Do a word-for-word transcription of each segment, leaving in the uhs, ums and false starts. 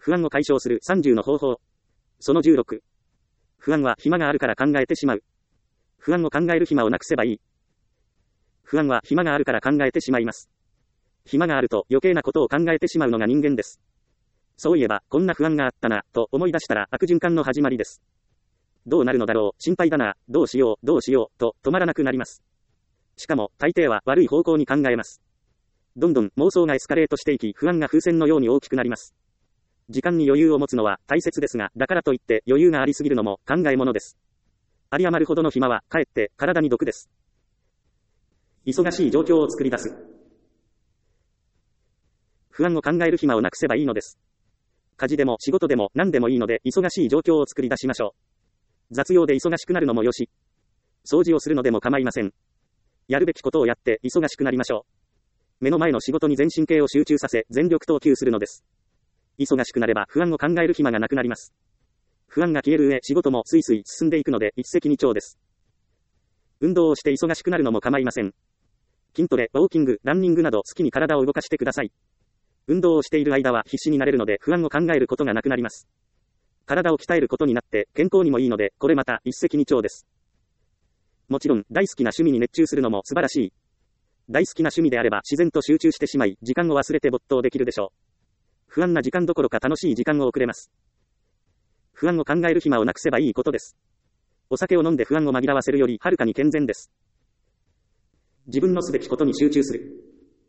不安を解消するさんじゅうの方法。そのじゅうろく。不安は暇があるから考えてしまう。不安を考える暇をなくせばいい。不安は暇があるから考えてしまいます。暇があると余計なことを考えてしまうのが人間です。そういえば、こんな不安があったな、と思い出したら悪循環の始まりです。どうなるのだろう、心配だな、どうしよう、どうしよう、と止まらなくなります。しかも、大抵は悪い方向に考えます。どんどん妄想がエスカレートしていき、不安が風船のように大きくなります。時間に余裕を持つのは大切ですが、だからといって余裕がありすぎるのも考え物です。有り余るほどの暇は、かえって体に毒です。忙しい状況を作り出す。不安を考える暇をなくせばいいのです。家事でも仕事でも何でもいいので、忙しい状況を作り出しましょう。雑用で忙しくなるのもよし。掃除をするのでも構いません。やるべきことをやって忙しくなりましょう。目の前の仕事に全神経を集中させ、全力投球するのです。忙しくなれば不安を考える暇がなくなります。不安が消える上、仕事もスイスイ進んでいくので一石二鳥です。運動をして忙しくなるのも構いません。筋トレ、ウォーキング、ランニングなど好きに体を動かしてください。運動をしている間は必死になれるので不安を考えることがなくなります。体を鍛えることになって健康にもいいので、これまた一石二鳥です。もちろん大好きな趣味に熱中するのも素晴らしい。大好きな趣味であれば自然と集中してしまい、時間を忘れて没頭できるでしょう。不安な時間どころか楽しい時間を送れます。不安を考える暇をなくせばいいことです。お酒を飲んで不安を紛らわせるよりはるかに健全です。自分のすべきことに集中する。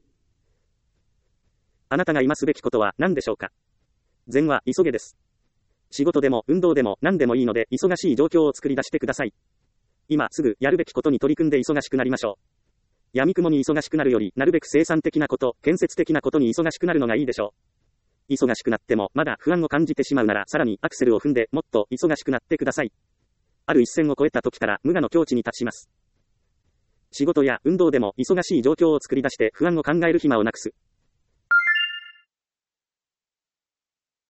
あなたが今すべきことは何でしょうか。善は急げです。仕事でも運動でも何でもいいので、忙しい状況を作り出してください。今すぐやるべきことに取り組んで忙しくなりましょう。闇雲に忙しくなるより、なるべく生産的なこと、建設的なことに忙しくなるのがいいでしょう。忙しくなってもまだ不安を感じてしまうなら、さらにアクセルを踏んでもっと忙しくなってください。ある一線を越えた時から無我の境地に達します。仕事や運動でも忙しい状況を作り出して不安を考える暇をなくす。